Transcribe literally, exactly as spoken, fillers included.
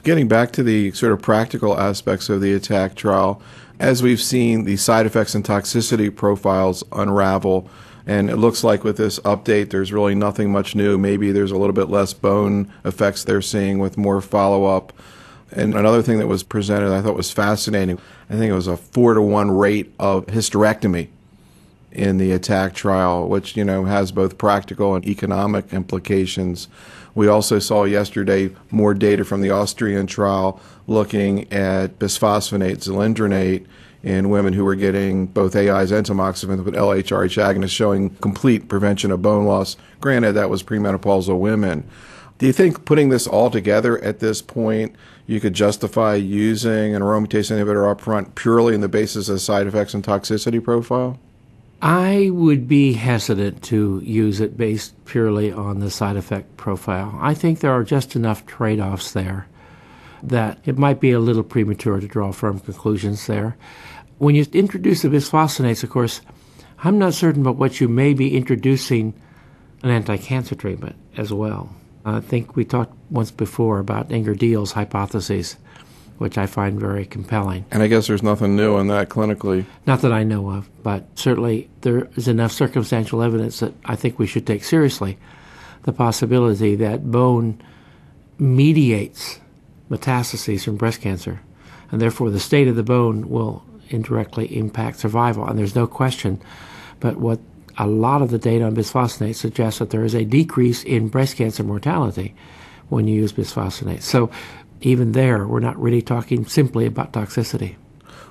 Getting back to the sort of practical aspects of the ATTACK trial, as we've seen the side effects and toxicity profiles unravel, and it looks like with this update there's really nothing much new. Maybe there's a little bit less bone effects they're seeing with more follow-up. And another thing that was presented I thought was fascinating, I think it was a four to one rate of hysterectomy in the ATTACK trial, which, you know, has both practical and economic implications. We also saw yesterday more data from the Austrian trial looking at bisphosphonate, zoledronate, in women who were getting both A Is and tamoxifen with L H R H agonists, showing complete prevention of bone loss. Granted, that was premenopausal women. Do you think putting this all together at this point, you could justify using an aromatase inhibitor up front purely on the basis of side effects and toxicity profile? I would be hesitant to use it based purely on the side effect profile. I think there are just enough trade-offs there that it might be a little premature to draw firm conclusions there. When you introduce the bisphosphonates, of course, I'm not certain but what you may be introducing an anti-cancer treatment as well. I think we talked once before about Inger-Diel's hypotheses, which I find very compelling. And I guess there's nothing new on that clinically. Not that I know of, but certainly there is enough circumstantial evidence that I think we should take seriously the possibility that bone mediates metastases from breast cancer, and therefore the state of the bone will indirectly impact survival. And there's no question, but what a lot of the data on bisphosphonates suggests that there is a decrease in breast cancer mortality when you use bisphosphonates. So even there, we're not really talking simply about toxicity.